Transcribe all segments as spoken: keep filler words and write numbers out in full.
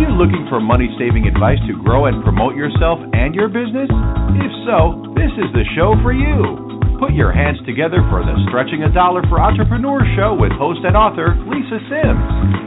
you looking for money-saving advice to grow and promote yourself and your business? If so, this is the show for you. Put your hands together for the Stretching a Dollar for Entrepreneurs show with host and author Lisa Sims.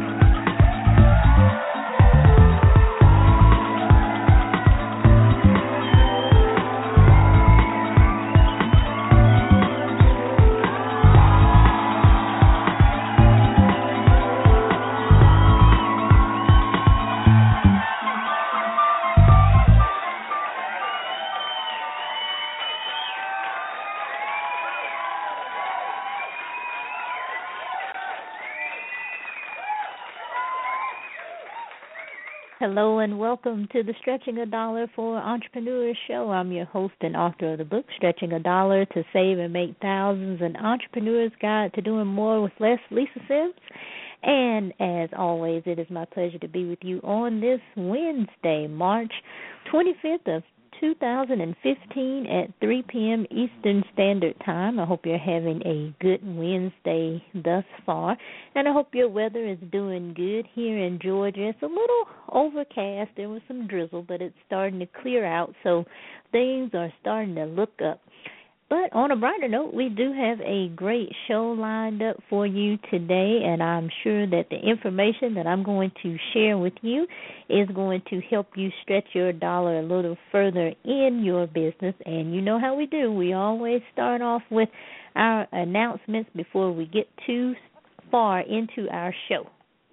Hello and welcome to the Stretching a Dollar for Entrepreneurs show. I'm your host and author of the book, Stretching a Dollar to Save and Make Thousands, an Entrepreneur's Guide to Doing More with Less, Lisa Sims. And as always, it is my pleasure to be with you on this Wednesday, March twenty-fifth of two thousand fifteen at three p.m. Eastern Standard Time. I hope you're having a good Wednesday thus far, and I hope your weather is doing good here in Georgia. It's a little overcast. There was some drizzle, but it's starting to clear out, so things are starting to look up. But on a brighter note, we do have a great show lined up for you today, and I'm sure that the information that I'm going to share with you is going to help you stretch your dollar a little further in your business. And you know how we do. We always start off with our announcements before we get too far into our show.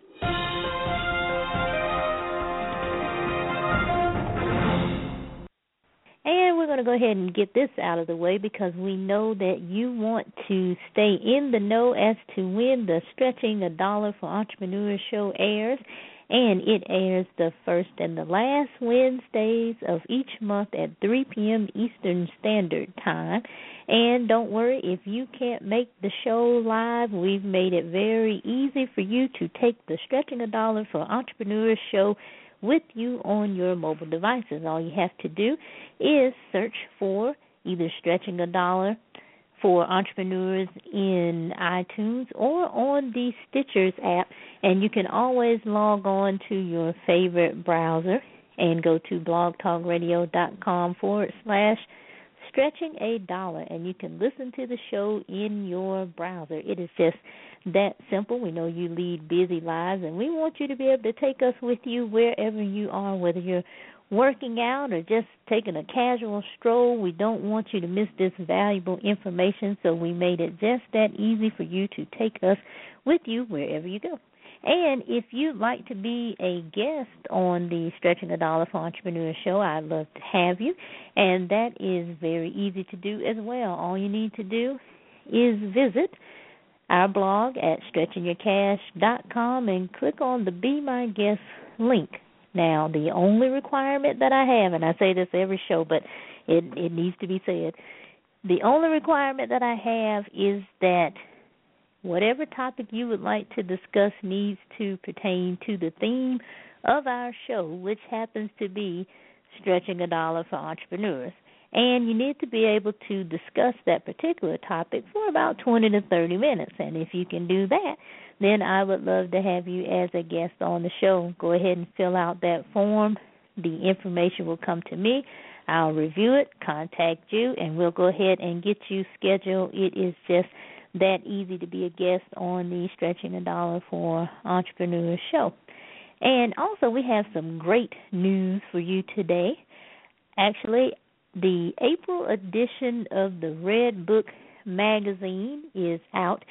And we're going to go ahead and get this out of the way because we know that you want to stay in the know as to when the Stretching a Dollar for Entrepreneurs show airs. And it airs the first and the last Wednesdays of each month at three p.m. Eastern Standard Time. And don't worry, if you can't make the show live, we've made it very easy for you to take the Stretching a Dollar for Entrepreneurs show with you on your mobile devices. All you have to do is search for either Stretching a Dollar for Entrepreneurs in iTunes or on the Stitchers app, and you can always log on to your favorite browser and go to blogtalkradio.com forward slash Stretching a Dollar, and you can listen to the show in your browser. It is just that simple. We know you lead busy lives, and we want you to be able to take us with you wherever you are, whether you're working out or just taking a casual stroll. We don't want you to miss this valuable information, so we made it just that easy for you to take us with you wherever you go. And if you'd like to be a guest on the Stretching a Dollar for Entrepreneurs show, I'd love to have you. And that is very easy to do as well. All you need to do is visit our blog at stretching your cash dot com and click on the Be My Guest link. Now, the only requirement that I have, and I say this every show, but it, it needs to be said, the only requirement that I have is that whatever topic you would like to discuss needs to pertain to the theme of our show, which happens to be Stretching a Dollar for Entrepreneurs. And you need to be able to discuss that particular topic for about twenty to thirty minutes. And if you can do that, then I would love to have you as a guest on the show. Go ahead and fill out that form. The information will come to me. I'll review it, contact you, and we'll go ahead and get you scheduled. It is just that easy to be a guest on the Stretching a Dollar for Entrepreneurs show. And also, we have some great news for you today. Actually, the April edition of the Red Book magazine is out,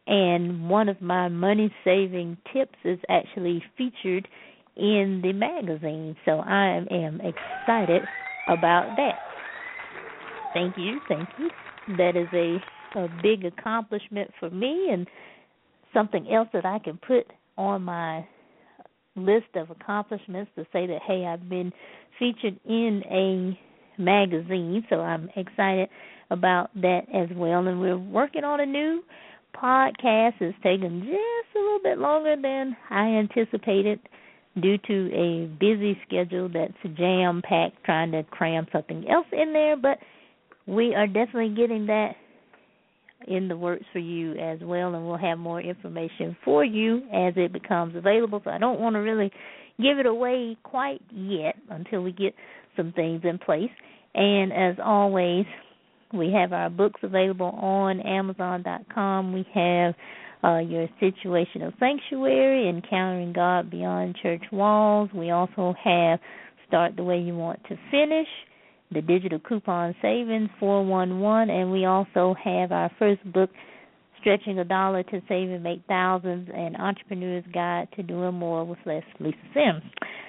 and one of my money-saving tips is actually featured in the magazine. So I am excited about that. Thank you, thank you. That is a, a big accomplishment for me and something else that I can put on my list of accomplishments to say that, hey, I've been featured in a magazine, so I'm excited about that as well. And we're working on a new podcast. It's taken just a little bit longer than I anticipated due to a busy schedule that's jam-packed, trying to cram something else in there, but we are definitely getting that in the works for you as well, and we'll have more information for you as it becomes available. So I don't want to really give it away quite yet until we get some things in place. And as always, we have our books available on Amazon dot com. We have uh, Your Situational Sanctuary, Encountering God Beyond Church Walls. We also have Start the Way You Want to Finish, the Digital Coupon Savings four one one, and we also have our first book, Stretching a Dollar to Save and Make Thousands, an Entrepreneur's Guide to Doing More with Less, Lisa Sims.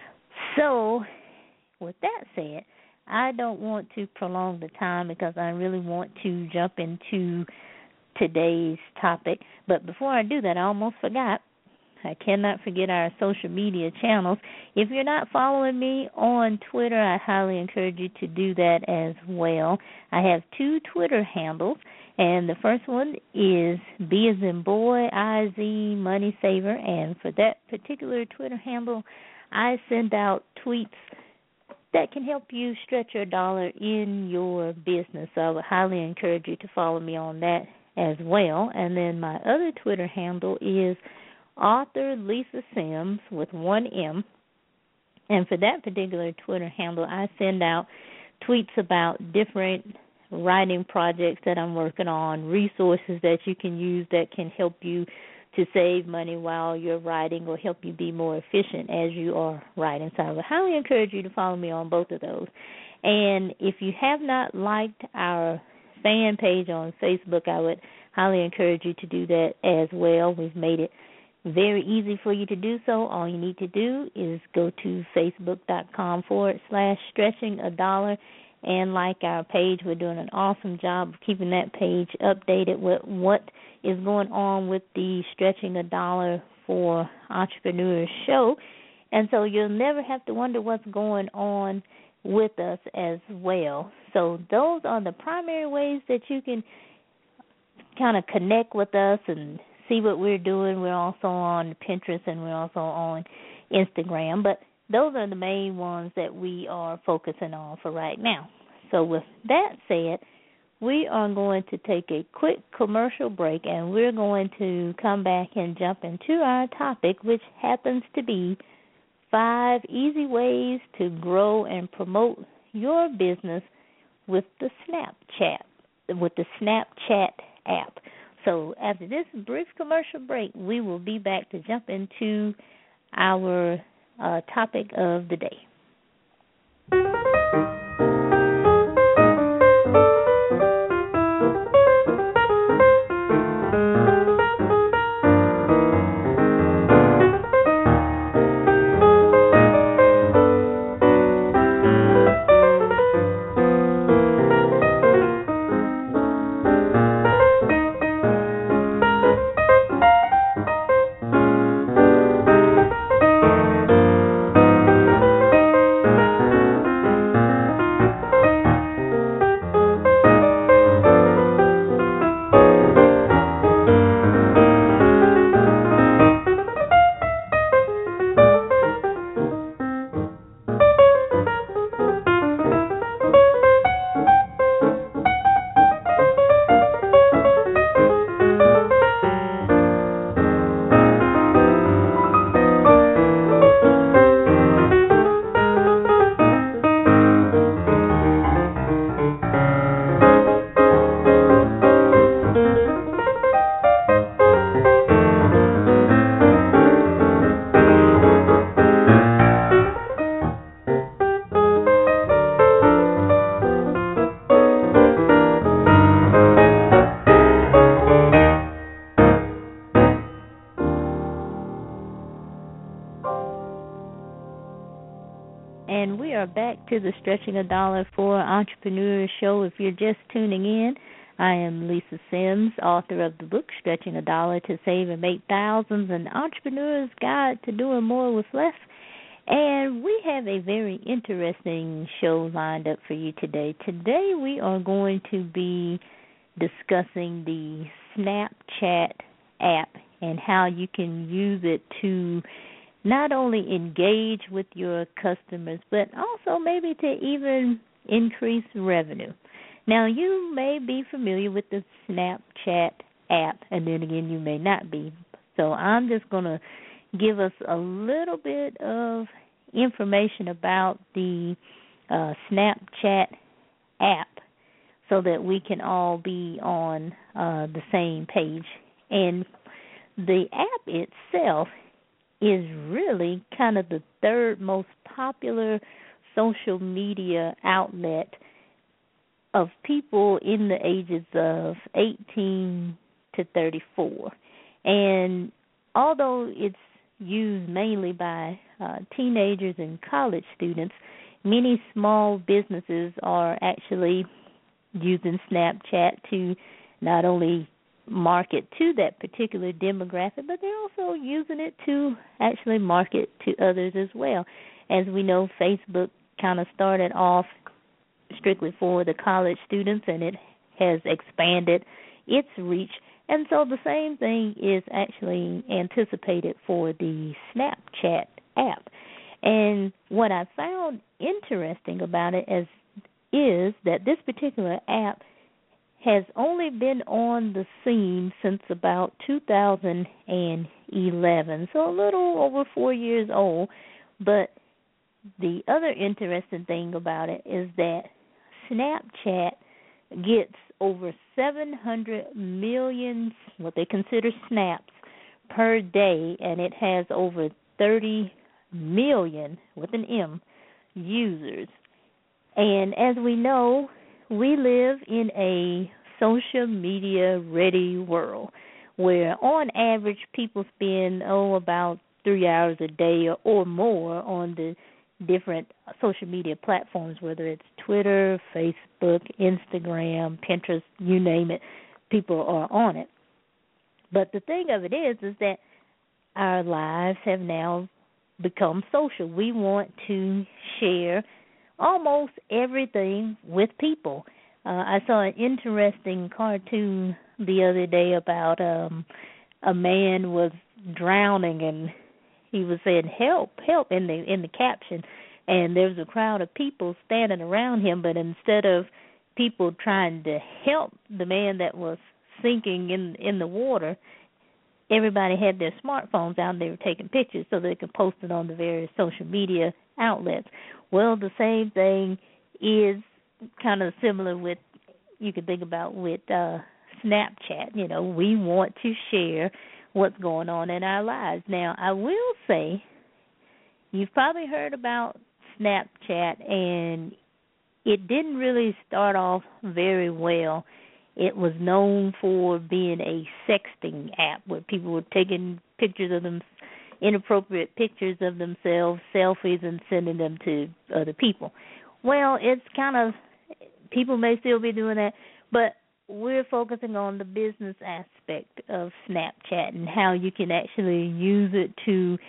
So, with that said, I don't want to prolong the time because I really want to jump into today's topic. But before I do that, I almost forgot. I cannot forget our social media channels. If you're not following me on Twitter, I highly encourage you to do that as well. I have two Twitter handles, and the first one is B as in boy, I Z Money Saver, and for that particular Twitter handle, I send out tweets that can help you stretch your dollar in your business. So I would highly encourage you to follow me on that as well. And then my other Twitter handle is Author Lisa Sims with one M. And for that particular Twitter handle, I send out tweets about different writing projects that I'm working on, resources that you can use that can help you to save money while you're writing or help you be more efficient as you are writing. So I would highly encourage you to follow me on both of those. And if you have not liked our fan page on Facebook, I would highly encourage you to do that as well. We've made it very easy for you to do so. All you need to do is go to facebook.com forward slash stretching a dollar and like our page. We're doing an awesome job of keeping that page updated with what is going on with the Stretching a Dollar for Entrepreneurs show. And so you'll never have to wonder what's going on with us as well. So those are the primary ways that you can kind of connect with us and see what we're doing. We're also on Pinterest and we're also on Instagram. But those are the main ones that we are focusing on for right now. So with that said, we are going to take a quick commercial break, and we're going to come back and jump into our topic, which happens to be five easy ways to grow and promote your business with the Snapchat, with the Snapchat app. So after this brief commercial break, we will be back to jump into our uh, topic of the day. And we are back to the Stretching a Dollar for Entrepreneurs show. If you're just tuning in, I am Lisa Sims, author of the book Stretching a Dollar to Save and Make Thousands, an Entrepreneur's Guide to Doing More with Less. And we have a very interesting show lined up for you today. Today we are going to be discussing the Snapchat app and how you can use it to not only engage with your customers, but also maybe to even increase revenue. Now, you may be familiar with the Snapchat app, and then again, you may not be. So I'm just going to give us a little bit of information about the uh, Snapchat app so that we can all be on uh, the same page. And the app itself is really kind of the third most popular social media outlet of people in the ages of eighteen to thirty-four. And although it's used mainly by uh, teenagers and college students, many small businesses are actually using Snapchat to not only market to that particular demographic, but they're also using it to actually market to others as well. As we know, Facebook kind of started off strictly for the college students, and it has expanded its reach. And so the same thing is actually anticipated for the Snapchat app. And what I found interesting about it as is that this particular app has only been on the scene since about two thousand eleven, so a little over four years old. But the other interesting thing about it is that Snapchat gets over seven hundred million, what they consider snaps, per day, and it has over thirty million, with an M, users. And as we know, we live in a social media ready world where on average people spend, oh, about three hours a day or, or more on the different social media platforms, whether it's Twitter, Facebook, Instagram, Pinterest, you name it, people are on it. But the thing of it is, is that our lives have now become social. We want to share almost everything with people. Uh, I saw an interesting cartoon the other day about um, a man was drowning, and he was saying, help, help, in the in the caption. And there was a crowd of people standing around him, but instead of people trying to help the man that was sinking in in the water, everybody had their smartphones out and they were taking pictures so they could post it on the various social media outlets. Well, the same thing is kind of similar with, you could think about with uh, Snapchat. You know, we want to share what's going on in our lives. Now, I will say, you've probably heard about Snapchat, and it didn't really start off very well. It was known for being a sexting app where people were taking pictures of them, inappropriate pictures of themselves, selfies, and sending them to other people. Well, it's kind of, people may still be doing that, but we're focusing on the business aspect of Snapchat and how you can actually use it to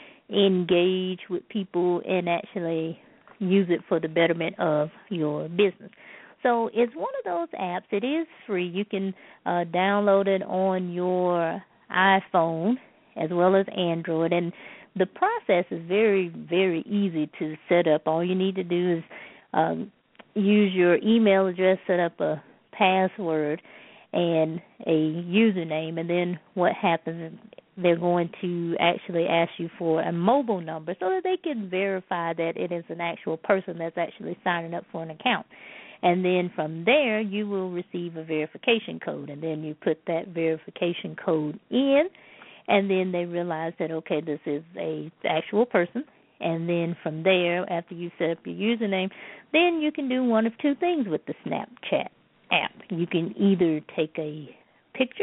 engage with people and actually use it for the betterment of your business. So it's one of those apps. It is free. You can uh, download it on your iPhone as well as Android, and the process is very, very easy to set up. All you need to do is um, use your email address, set up a password and a username, and then what happens is they're going to actually ask you for a mobile number so that they can verify that it is an actual person that's actually signing up for an account. And then from there, you will receive a verification code, and then you put that verification code in, and then they realize that, okay, this is a actual person. And then from there, after you set up your username, then you can do one of two things with the Snapchat app. You can either take a picture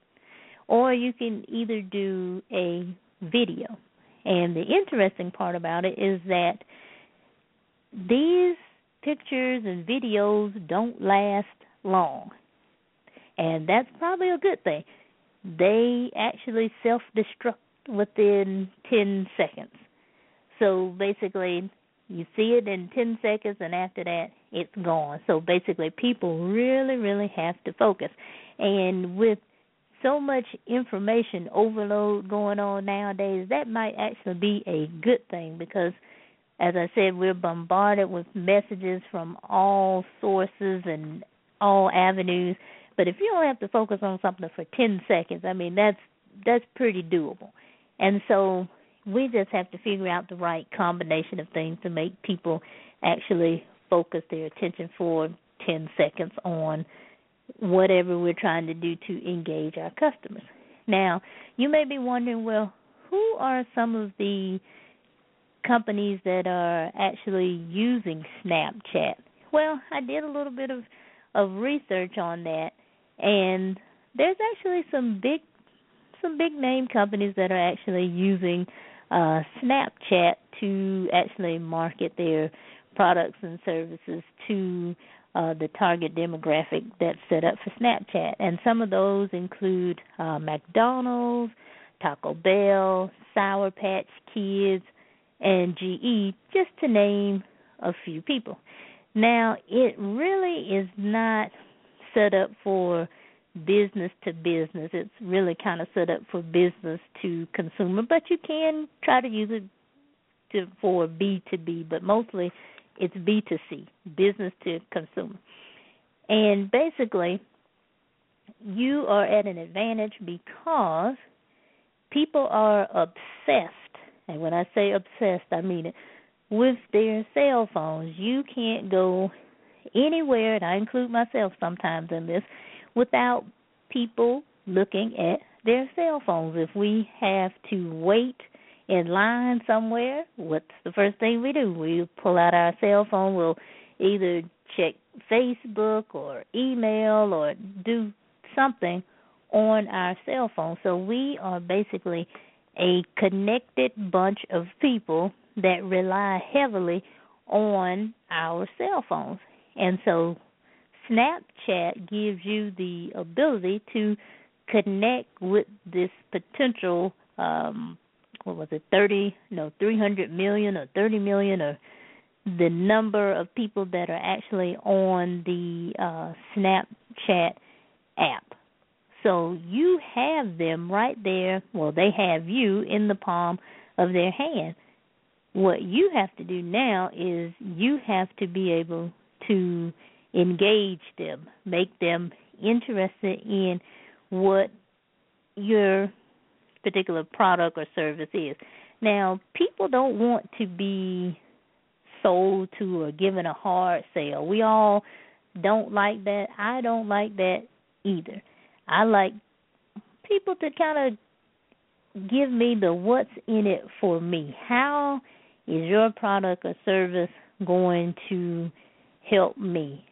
or you can either do a video. And the interesting part about it is that these pictures and videos don't last long. And that's probably a good thing. They actually self-destruct within ten seconds. So basically, you see it in ten seconds, and after that, it's gone. So basically, people really, really have to focus. And with so much information overload going on nowadays, that might actually be a good thing because, as I said, we're bombarded with messages from all sources and all avenues. But if you don't have to focus on something for ten seconds, I mean, that's that's pretty doable. And so we just have to figure out the right combination of things to make people actually focus their attention for ten seconds on whatever we're trying to do to engage our customers. Now, you may be wondering, well, who are some of the companies that are actually using Snapchat? Well, I did a little bit of, of research on that, and there's actually some big some big name companies that are actually using uh, Snapchat to actually market their products and services to uh, the target demographic that's set up for Snapchat. And some of those include uh, McDonald's, Taco Bell, Sour Patch Kids, and G E, just to name a few people. Now, it really is not set up for business to business. It's really kind of set up for business to consumer, but you can try to use it to, for B to B, but mostly it's B to C, business to consumer. And basically, you are at an advantage because people are obsessed, and when I say obsessed, I mean it, with their cell phones. You can't go anywhere, and I include myself sometimes in this, without people looking at their cell phones. If we have to wait in line somewhere, what's the first thing we do? We pull out our cell phone. We'll either check Facebook or email or do something on our cell phone. So we are basically a connected bunch of people that rely heavily on our cell phones. And so Snapchat gives you the ability to connect with this potential, um, what was it, thirty, no, three hundred million or thirty million, or the number of people that are actually on the uh, Snapchat app. So you have them right there. Well, they have you in the palm of their hand. What you have to do now is you have to be able to engage them, make them interested in what your particular product or service is. Now, people don't want to be sold to or given a hard sale. We all don't like that. I don't like that either. I like people to kind of give me the what's in it for me. How is your product or service going to help me?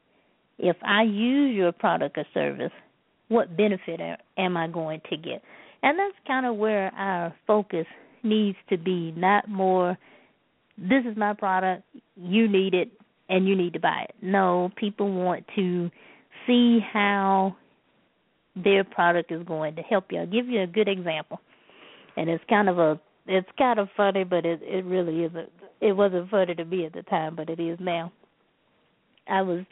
If I use your product or service, what benefit am I going to get? And that's kind of where our focus needs to be, not more, this is my product, you need it, and you need to buy it. No, people want to see how their product is going to help you. I'll give you a good example, and it's kind of a, it's kind of funny, but it, it really isn't. It wasn't funny to me at the time, but it is now. I was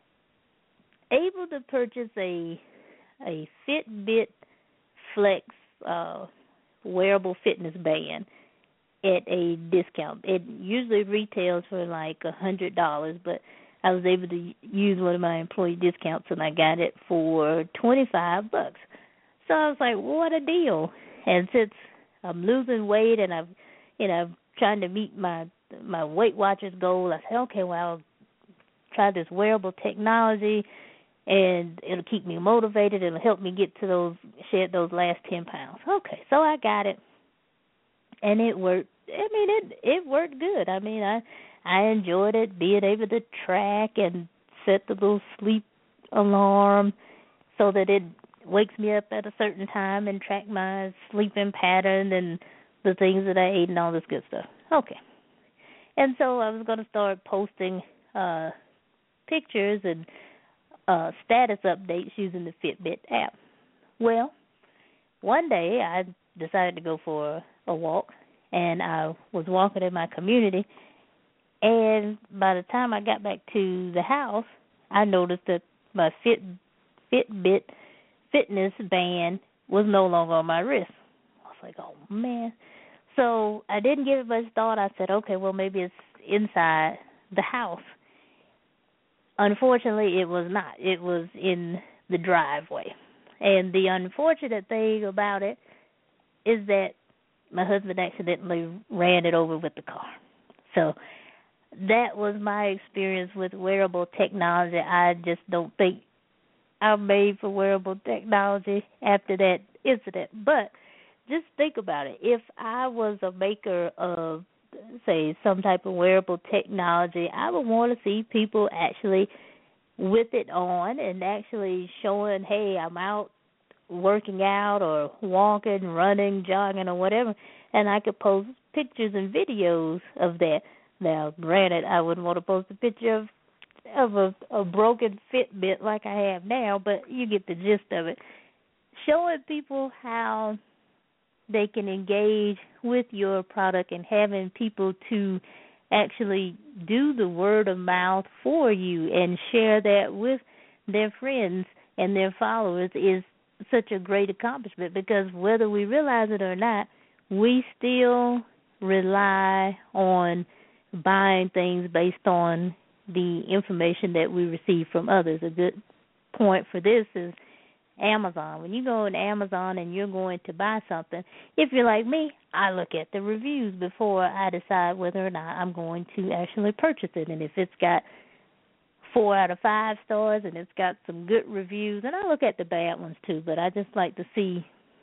able to purchase a a Fitbit Flex uh, wearable fitness band at a discount. It usually retails for like a hundred dollars, but I was able to use one of my employee discounts, and I got it for twenty-five bucks. So I was like, what a deal! And since I'm losing weight and I've, you know, trying to meet my my Weight Watchers goal, I said, okay, well, I'll try this wearable technology, and it'll keep me motivated. It'll help me get to those, shed those last ten pounds. Okay, so I got it, and it worked. I mean, it it worked good. I mean, I I enjoyed it, being able to track and set the little sleep alarm so that it wakes me up at a certain time and track my sleeping pattern and the things that I ate and all this good stuff. Okay. And so I was going to start posting uh, pictures and uh, status updates using the Fitbit app. Well, one day I decided to go for a walk, and I was walking in my community, and by the time I got back to the house, I noticed that my Fit Fitbit fitness band was no longer on my wrist. I was like, oh, man. So I didn't give it much thought. I said, okay, well, maybe it's inside the house. Unfortunately, it was not. It was in the driveway. And the unfortunate thing about it is that my husband accidentally ran it over with the car. So that was my experience with wearable technology. I just don't think I'm made for wearable technology after that incident. But just think about it. If I was a maker of, say, some type of wearable technology, I would want to see people actually with it on and actually showing, hey, I'm out working out or walking, running, jogging, or whatever, and I could post pictures and videos of that. Now, granted, I wouldn't want to post a picture of of a, a broken Fitbit like I have now, but you get the gist of it. Showing people how they can engage with your product and having people to actually do the word of mouth for you and share that with their friends and their followers is such a great accomplishment, because whether we realize it or not, we still rely on buying things based on the information that we receive from others. A good point for this is Amazon. When you go on Amazon and you're going to buy something, if you're like me, I look at the reviews before I decide whether or not I'm going to actually purchase it. And if it's got four out of five stars and it's got some good reviews, and I look at the bad ones too, but I just like to see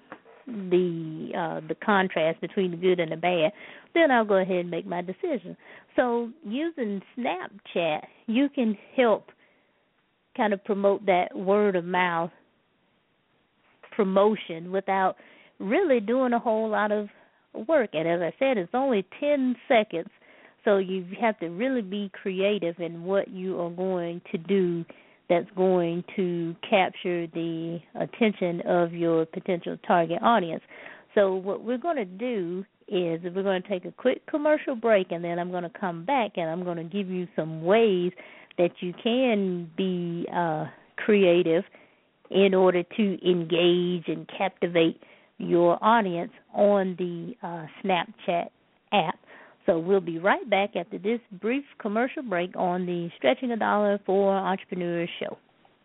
the uh, the contrast between the good and the bad, then I'll go ahead and make my decision. So using Snapchat, you can help kind of promote that word of mouth promotion without really doing a whole lot of work. And as I said, it's only ten seconds, so you have to really be creative in what you are going to do that's going to capture the attention of your potential target audience. So what we're going to do is we're going to take a quick commercial break, and then I'm going to come back and I'm going to give you some ways that you can be uh, creative in order to engage and captivate your audience on the uh, Snapchat app. So we'll be right back after this brief commercial break on the Stretching a Dollar for Entrepreneurs show.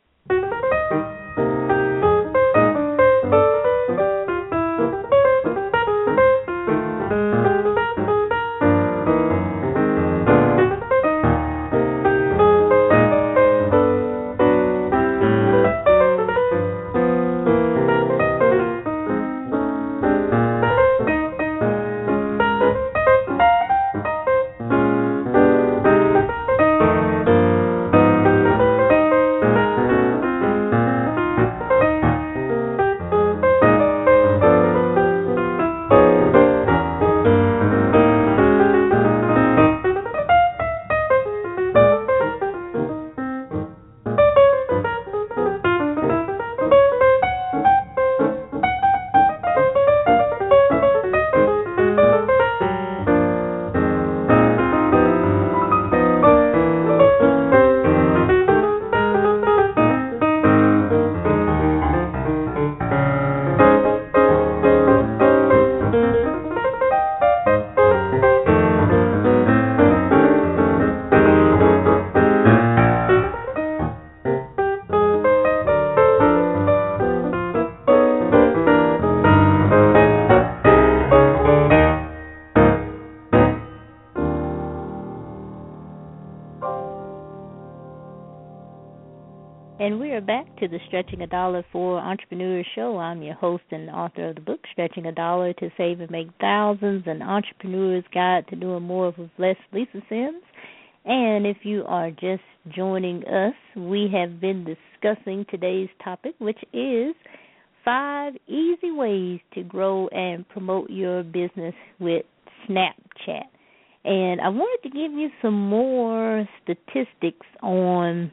And we are back to the Stretching a Dollar for Entrepreneurs show. I'm your host and author of the book, Stretching a Dollar to Save and Make Thousands, an Entrepreneur's Guide to Doing More with Less, Lisa Sims. And if you are just joining us, we have been discussing today's topic, which is five easy ways to grow and promote your business with Snapchat. And I wanted to give you some more statistics on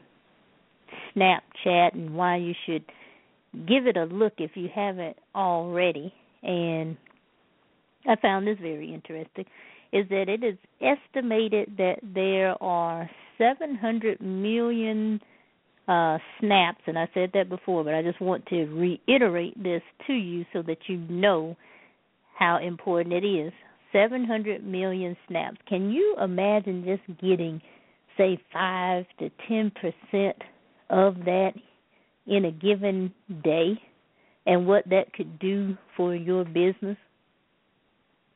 Snapchat and why you should give it a look if you haven't already. And I found this very interesting, is that it is estimated that there are seven hundred million uh, snaps, and I said that before, but I just want to reiterate this to you so that you know how important it is. seven hundred million snaps. Can you imagine just getting, say, five to ten percent of that in a given day and what that could do for your business?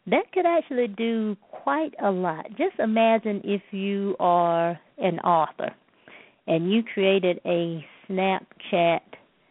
that could actually do quite a lot. Just imagine if you are an author and you created a Snapchat,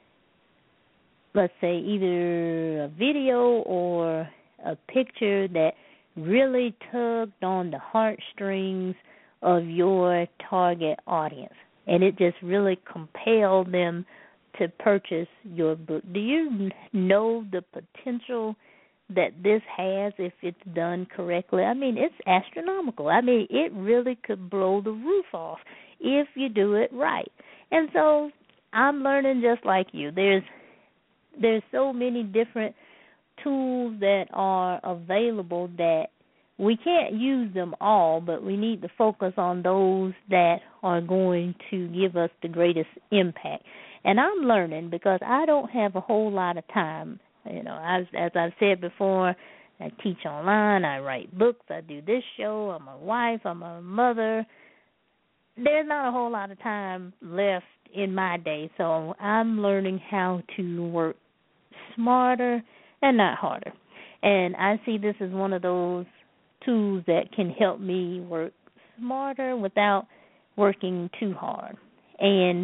let's say either a video or a picture that really tugged on the heartstrings of your target audience, and it just really compelled them to purchase your book. Do you know the potential that this has if it's done correctly? I mean, it's astronomical. I mean, it really could blow the roof off if you do it right. And so I'm learning just like you. There's there's so many different tools that are available that we can't use them all, but we need to focus on those that are going to give us the greatest impact. And I'm learning because I don't have a whole lot of time. You know, as, as I've said before, I teach online, I write books, I do this show, I'm a wife, I'm a mother. There's not a whole lot of time left in my day, so I'm learning how to work smarter and not harder. And I see this as one of those tools that can help me work smarter without working too hard. And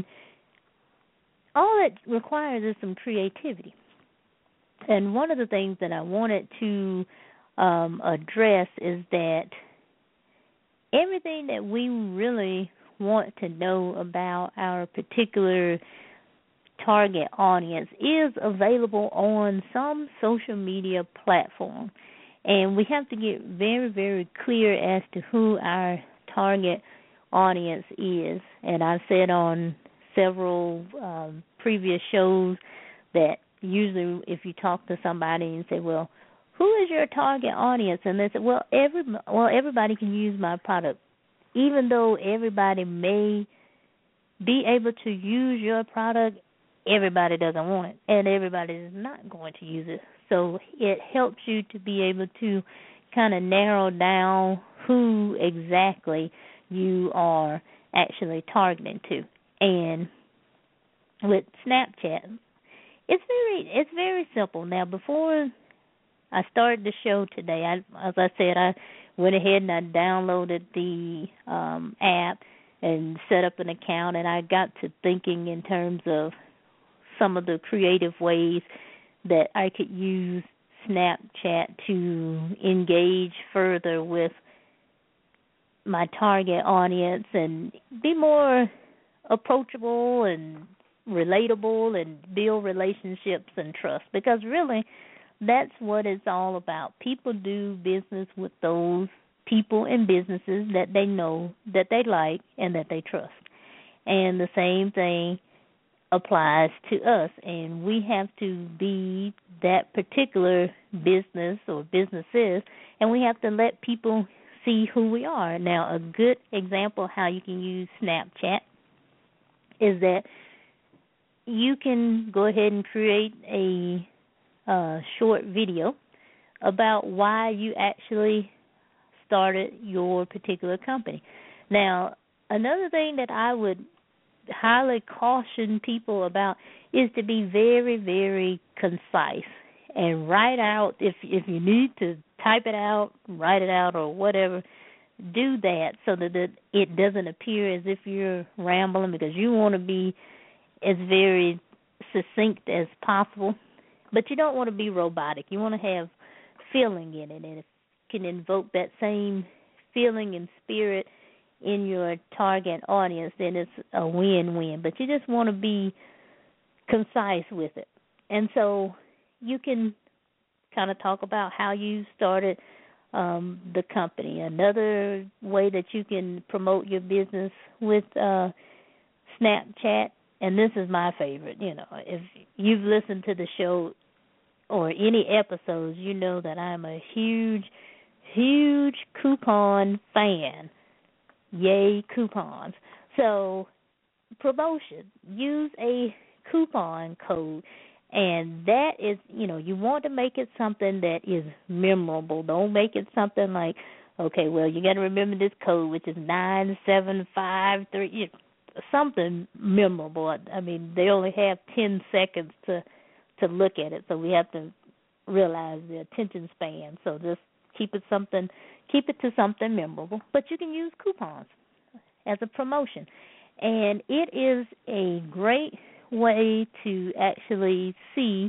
all it requires is some creativity. And one of the things that I wanted to um, address is that everything that we really want to know about our particular target audience is available on some social media platform. And we have to get very, very clear as to who our target audience is. And I've said on several um, previous shows that usually if you talk to somebody and say, well, who is your target audience? And they say, well, every, well, everybody can use my product. Even though everybody may be able to use your product, everybody doesn't want it, and everybody is not going to use it. So it helps you to be able to kind of narrow down who exactly you are actually targeting to. And with Snapchat, it's very it's very simple. Now, before I started the show today, I, as I said, I went ahead and I downloaded the um, app and set up an account, and I got to thinking in terms of some of the creative ways that I could use Snapchat to engage further with my target audience and be more approachable and relatable and build relationships and trust. Because really, that's what it's all about. People do business with those people and businesses that they know, that they like, and that they trust. And the same thing applies to us, and we have to be that particular business or businesses, and we have to let people see who we are. Now, a good example of how you can use Snapchat is that you can go ahead and create a uh, short video about why you actually started your particular company. Now, another thing that I would highly caution people about is to be very, very concise and write out, if if you need to type it out, write it out or whatever, do that so that it doesn't appear as if you're rambling, because you want to be as very succinct as possible, but you don't want to be robotic. You want to have feeling in it, and it can invoke that same feeling and spirit in your target audience, then it's a win-win. But you just want to be concise with it. And so you can kind of talk about how you started um, the company. Another way that you can promote your business with uh, Snapchat, and this is my favorite, you know, if you've listened to the show or any episodes, you know that I'm a huge, huge coupon fan. Yay, coupons. So, promotion. Use a coupon code. And that is, you know, you want to make it something that is memorable. Don't make it something like, okay, well, you got to remember this code, which is nine seven five three, you know, something memorable. I mean, they only have ten seconds to, to look at it, so we have to realize the attention span. So just keep it something, keep it to something memorable. But you can use coupons as a promotion, and it is a great way to actually see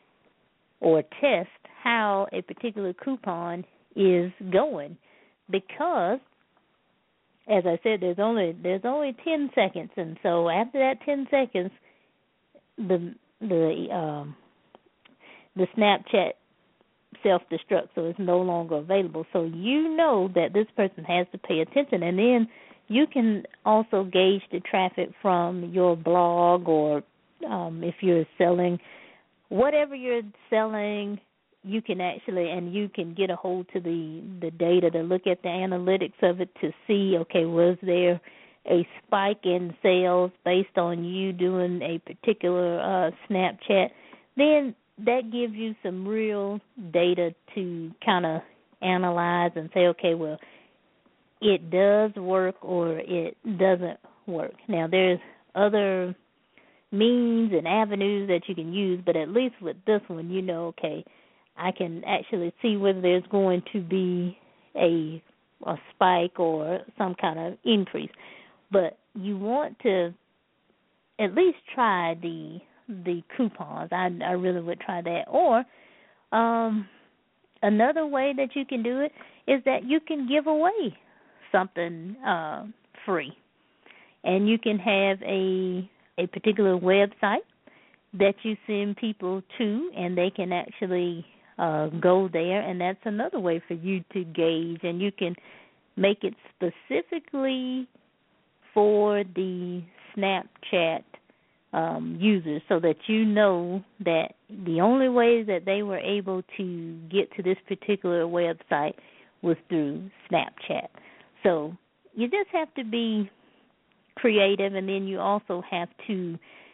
or test how a particular coupon is going, because, as I said, there's only there's only ten seconds, and so after that ten seconds, the the um, the Snapchat self-destruct, so it's no longer available. So you know that this person has to pay attention, and then you can also gauge the traffic from your blog, or um, if you're selling whatever you're selling, you can actually, and you can get a hold to the, the data to look at the analytics of it to see, okay, was there a spike in sales based on you doing a particular uh, Snapchat? Then that gives you some real data to kind of analyze and say, okay, well, it does work or it doesn't work. Now, there's other means and avenues that you can use, but at least with this one, you know, okay, I can actually see whether there's going to be a a spike or some kind of increase. But you want to at least try the the coupons. I, I really would try that. Or um, another way that you can do it is that you can give away something uh, free, and you can have a a particular website that you send people to, and they can actually uh, go there, and that's another way for you to gauge, and you can make it specifically for the Snapchat um, users, so that you know that the only way that they were able to get to this particular website was through Snapchat. So you just have to be creative, and then you also have to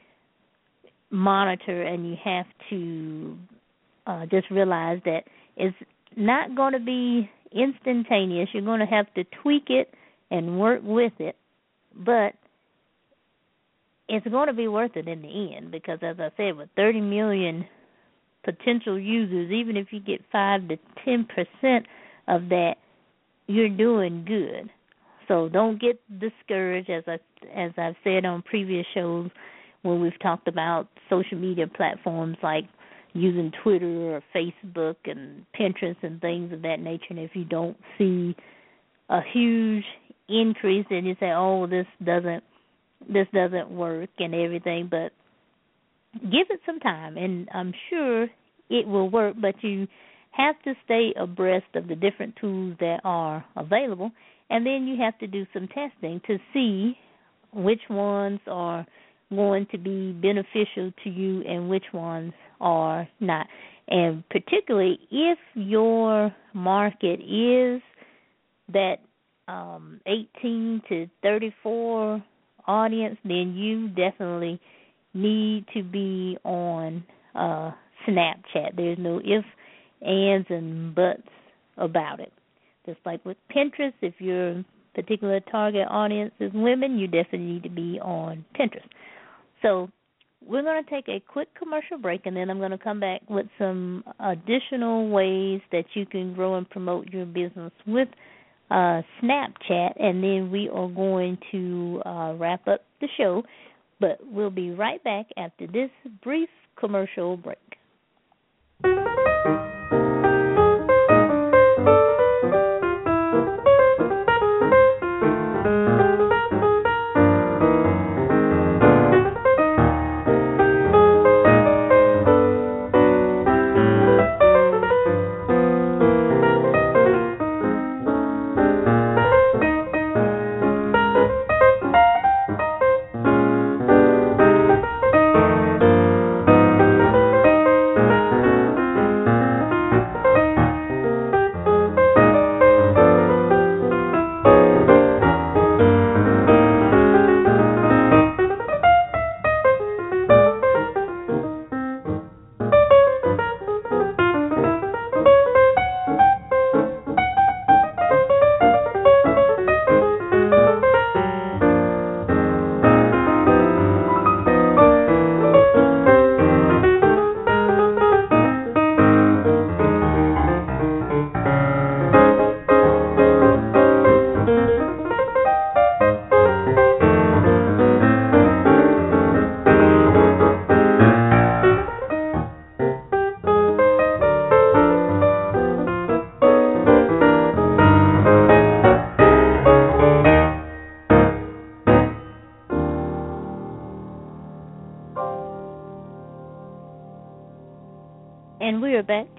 monitor, and you have to uh, just realize that it's not going to be instantaneous. You're going to have to tweak it and work with it, but it's going to be worth it in the end, because, as I said, with thirty million potential users, even if you get five to ten percent of that, you're doing good. So don't get discouraged, as I as I've said on previous shows when we've talked about social media platforms like using Twitter or Facebook and Pinterest and things of that nature. And if you don't see a huge increase, then you say, "Oh, this doesn't this doesn't work," and everything. But give it some time, and I'm sure it will work. But you have to stay abreast of the different tools that are available. And then you have to do some testing to see which ones are going to be beneficial to you and which ones are not. And particularly if your market is that um, eighteen to thirty-four audience, then you definitely need to be on uh, Snapchat. There's no ifs, ands, and buts about it. Just like with Pinterest, if your particular target audience is women, you definitely need to be on Pinterest. So we're going to take a quick commercial break, and then I'm going to come back with some additional ways that you can grow and promote your business with uh, Snapchat, and then we are going to uh, wrap up the show. But we'll be right back after this brief commercial break.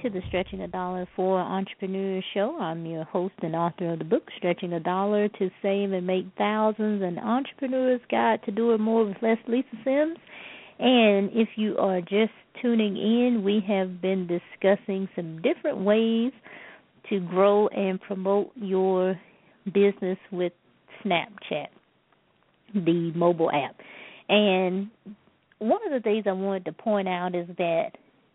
to the Stretching a Dollar for Entrepreneurs show. I'm your host and author of the book, Stretching a Dollar to Save and Make Thousands, an Entrepreneur's Guide to Doing More with Less, Lisa Sims. And if you are just tuning in, we have been discussing some different ways to grow and promote your business with Snapchat, the mobile app. And one of the things I wanted to point out is that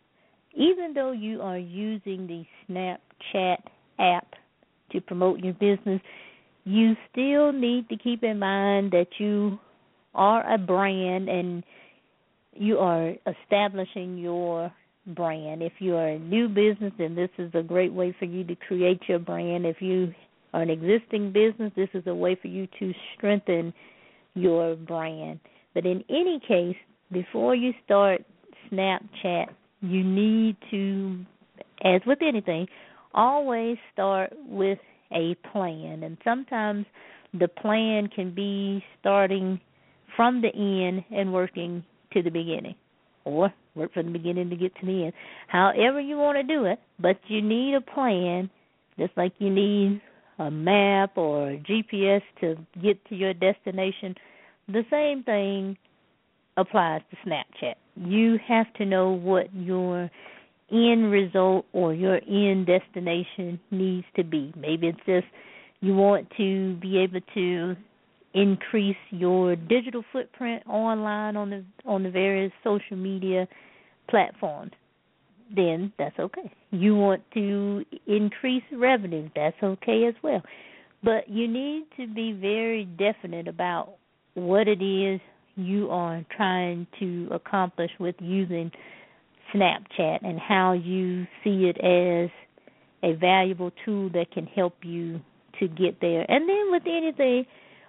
even though you are using the Snapchat app to promote your business, you still need to keep in mind that you are a brand and you are establishing your brand. If you are a new business, then this is a great way for you to create your brand. If you are an existing business, this is a way for you to strengthen your brand. But in any case, before you start Snapchat, you need to, as with anything, always start with a plan. And sometimes the plan can be starting from the end and working to the beginning, or work from the beginning to get to the end. However you want to do it, but you need a plan, just like you need a map or a G P S to get to your destination. The same thing applies to Snapchat. You have to know what your end result or your end destination needs to be. Maybe it's just you want to be able to increase your digital footprint online on the on the various social media platforms. Then that's okay. You want to increase revenue. That's okay as well. But you need to be very definite about what it is you are trying to accomplish with using Snapchat and how you see it as a valuable tool that can help you to get there. And then with anything,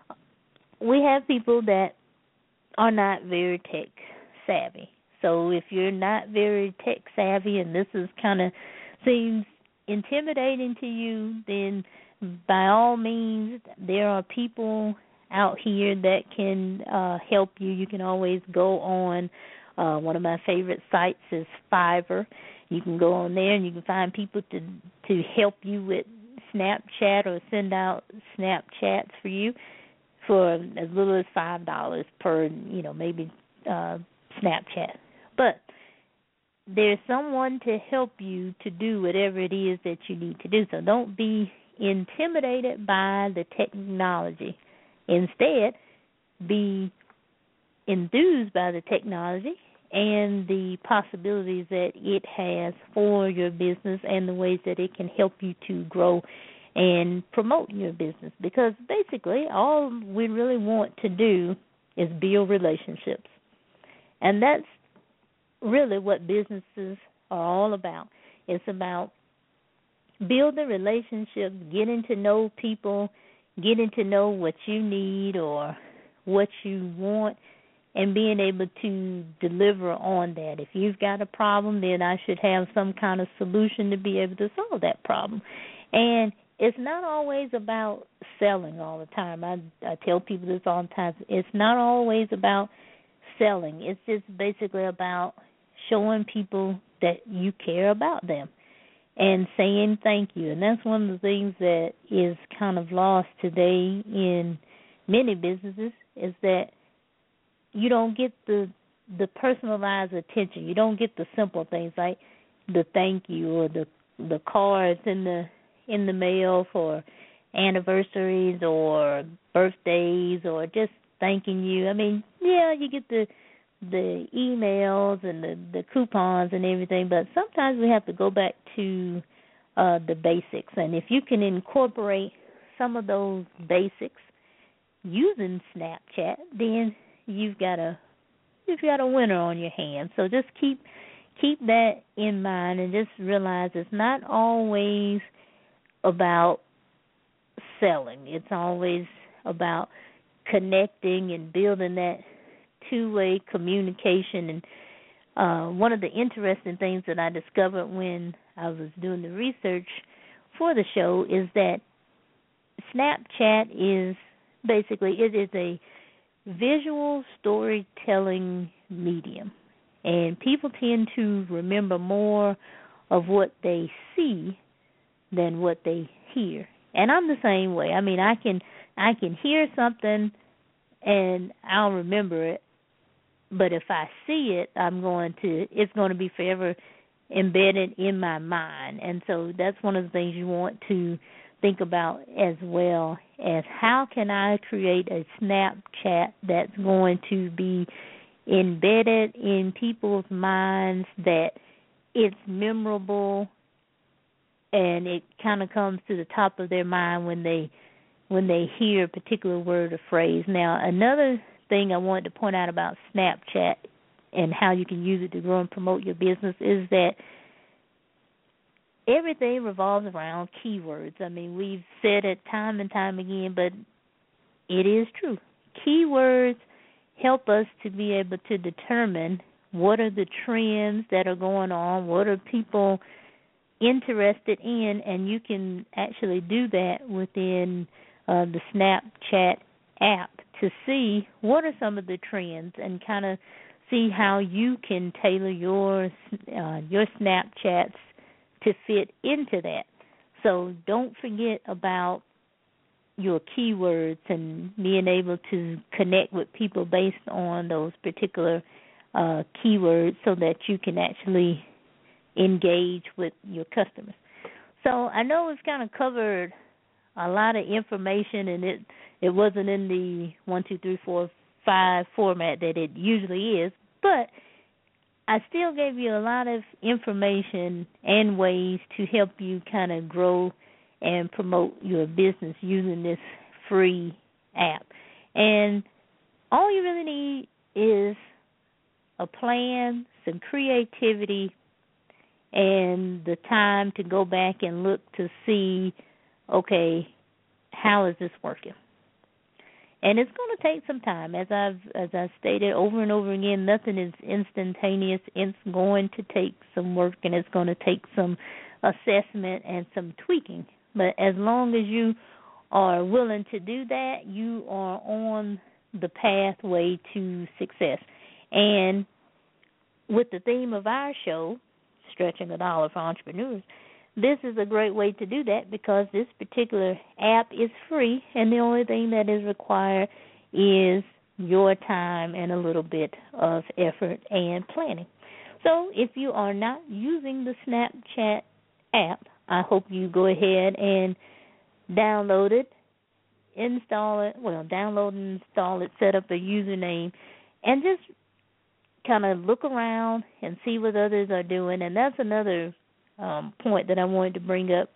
we have people that are not very tech savvy. So if you're not very tech savvy and this is kind of seems intimidating to you, then by all means, there are people out here that can uh, help you. You can always go on. Uh, one of my favorite sites is Fiverr. You can go on there and you can find people to to help you with Snapchat or send out Snapchats for you for as little as five dollars per, you know, maybe uh, Snapchat. But there's someone to help you to do whatever it is that you need to do. So don't be intimidated by the technology. Instead, be enthused by the technology and the possibilities that it has for your business and the ways that it can help you to grow and promote your business. Because basically, all we really want to do is build relationships. And that's really what businesses are all about. It's about building relationships, getting to know people, getting to know what you need or what you want, and being able to deliver on that. If you've got a problem, then I should have some kind of solution to be able to solve that problem. And it's not always about selling all the time. I, I tell people this all the time. It's not always about selling. It's just basically about showing people that you care about them and saying thank you. And that's one of the things that is kind of lost today in many businesses is that you don't get the the personalized attention. You don't get the simple things like the thank you or the the cards in the in the mail for anniversaries or birthdays or just thanking you. I mean, yeah, you get the the emails and the, the coupons and everything, but sometimes we have to go back to uh, the basics. And if you can incorporate some of those basics using Snapchat, then you've got a you've got a winner on your hands. So just keep keep that in mind and just realize it's not always about selling. It's always about connecting and building that two-way communication. And uh, one of the interesting things that I discovered when I was doing the research for the show is that Snapchat is basically, it is a visual storytelling medium. And people tend to remember more of what they see than what they hear. And I'm the same way. I mean, I can I can hear something and I'll remember it, but if I see it, I'm going to it's going to be forever embedded in my mind. And so that's one of the things you want to think about as well, as how can I create a Snapchat that's going to be embedded in people's minds, that it's memorable and it kind of comes to the top of their mind when they when they hear a particular word or phrase. Now, another thing I wanted to point out about Snapchat and how you can use it to grow and promote your business is that everything revolves around keywords. I mean, we've said it time and time again, but it is true. Keywords help us to be able to determine what are the trends that are going on, what are people interested in, and you can actually do that within uh, the Snapchat app to see what are some of the trends and kind of see how you can tailor your uh, your Snapchats to fit into that. So don't forget about your keywords and being able to connect with people based on those particular uh, keywords so that you can actually engage with your customers. So I know we've kind of covered a lot of information, and it, it wasn't in the one, two, three, four, five format that it usually is, but I still gave you a lot of information and ways to help you kind of grow and promote your business using this free app. And all you really need is a plan, some creativity, and the time to go back and look to see, okay, how is this working? And it's going to take some time. As I've as I've stated over and over again, nothing is instantaneous. It's going to take some work, and it's going to take some assessment and some tweaking. But as long as you are willing to do that, you are on the pathway to success. And with the theme of our show, Stretching a Dollar for Entrepreneurs, this is a great way to do that because this particular app is free, and the only thing that is required is your time and a little bit of effort and planning. So if you are not using the Snapchat app, I hope you go ahead and download it, install it, well, download and install it, set up a username, and just kind of look around and see what others are doing. And that's another um, point that I wanted to bring up.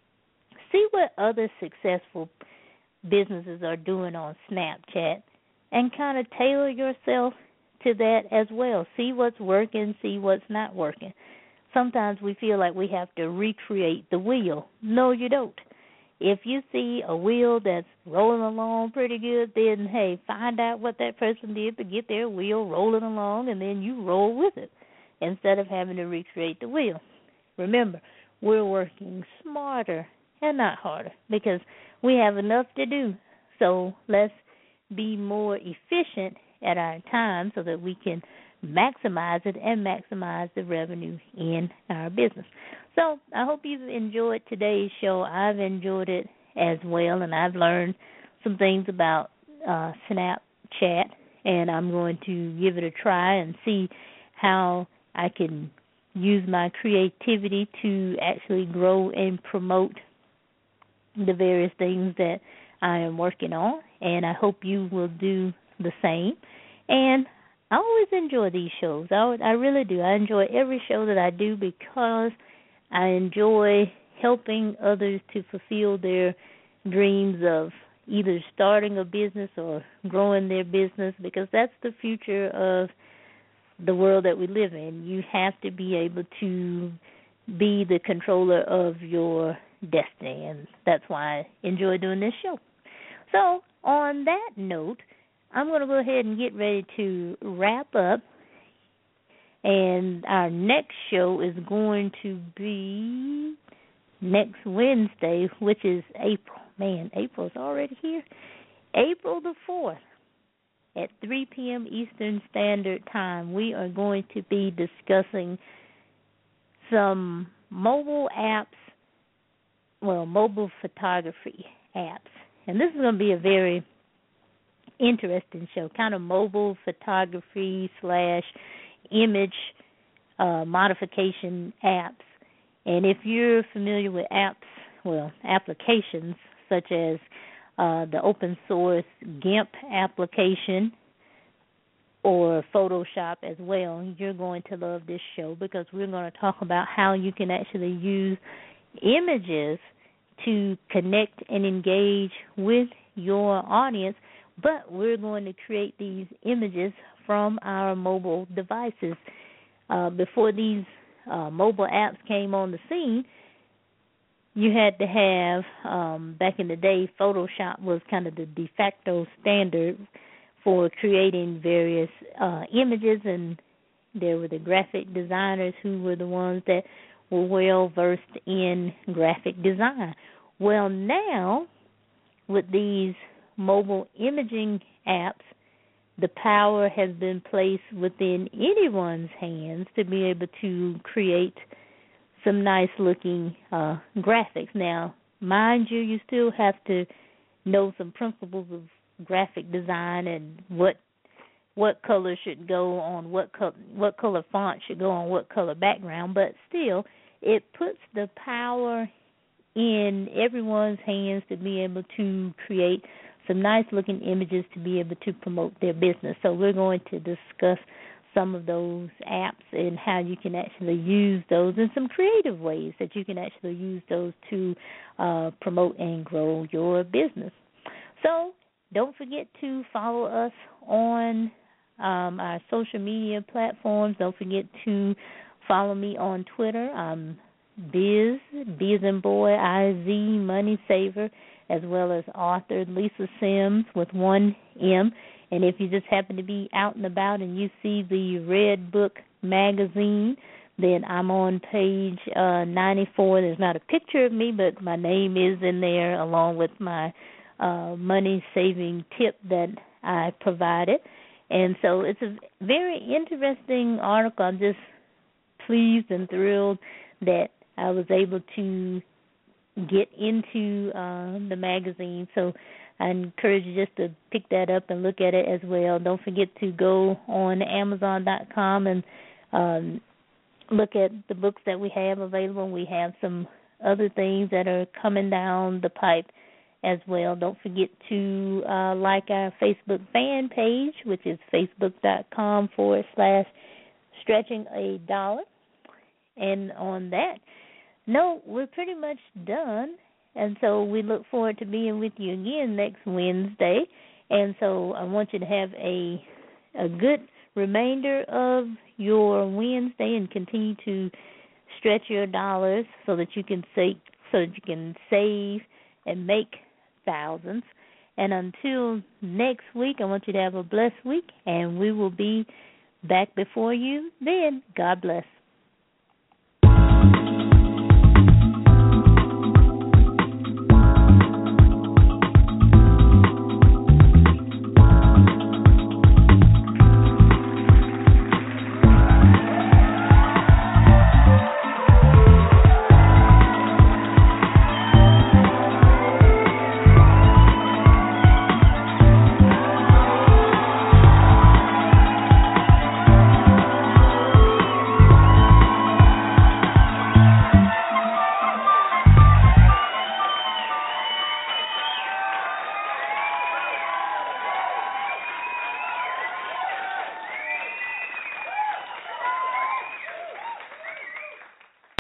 See what other successful businesses are doing on Snapchat and kind of tailor yourself to that as well. See what's working, see what's not working. Sometimes we feel like we have to recreate the wheel. No, you don't. If you see a wheel that's rolling along pretty good, then, hey, find out what that person did to get their wheel rolling along, and then you roll with it instead of having to recreate the wheel. Remember, we're working smarter and not harder because we have enough to do. So let's be more efficient at our time so that we can maximize it and maximize the revenue in our business. So I hope you've enjoyed today's show. I've enjoyed it as well, and I've learned some things about uh, Snapchat, and I'm going to give it a try and see how I can use my creativity to actually grow and promote the various things that I am working on, and I hope you will do the same. And I always enjoy these shows. I, I really do. I enjoy every show that I do because I enjoy helping others to fulfill their dreams of either starting a business or growing their business, because that's the future of the world that we live in. You have to be able to be the controller of your destiny, and that's why I enjoy doing this show. So on that note, I'm going to go ahead and get ready to wrap up, and our next show is going to be next Wednesday, which is April. Man, April's already here. April the fourth at three p.m. Eastern Standard Time. We are going to be discussing some mobile apps, well, mobile photography apps. And this is going to be a very interesting show, kind of mobile photography slash image uh, modification apps. And if you're familiar with apps, well, applications such as uh, the open source GIMP application or Photoshop as well, you're going to love this show because we're going to talk about how you can actually use images to connect and engage with your audience, but we're going to create these images from our mobile devices. Uh, before these uh, mobile apps came on the scene, you had to have, um, back in the day, Photoshop was kind of the de facto standard for creating various uh, images, and there were the graphic designers who were the ones that were well versed in graphic design. Well, now, with these mobile imaging apps, the power has been placed within anyone's hands to be able to create some nice-looking uh, graphics. Now, mind you, you still have to know some principles of graphic design and what what color should go on what color, what color font should go on what color background, but still, it puts the power in everyone's hands to be able to create some nice-looking images to be able to promote their business. So we're going to discuss some of those apps and how you can actually use those in some creative ways that you can actually use those to uh, promote and grow your business. So don't forget to follow us on um, our social media platforms. Don't forget to follow me on Twitter. I'm Biz, Biz and Boy, I Z, Money Saver, as well as author Lisa Sims with one M. And if you just happen to be out and about and you see the Red Book magazine, then I'm on page uh, ninety-four. There's not a picture of me, but my name is in there along with my uh, money-saving tip that I provided. And so it's a very interesting article. I'm just pleased and thrilled that I was able to get into uh, the magazine. So I encourage you just to pick that up and look at it as well. Don't forget to go on Amazon dot com and um, look at the books that we have available. We have some other things that are coming down the pipe as well. Don't forget to uh, like our Facebook fan page, which is facebook.com forward slash stretching a dollar. And on that note, we're pretty much done. And so we look forward to being with you again next Wednesday. And so I want you to have a a good remainder of your Wednesday and continue to stretch your dollars so that you can save, so that you can save and make thousands. And until next week, I want you to have a blessed week, and we will be back before you then. God bless.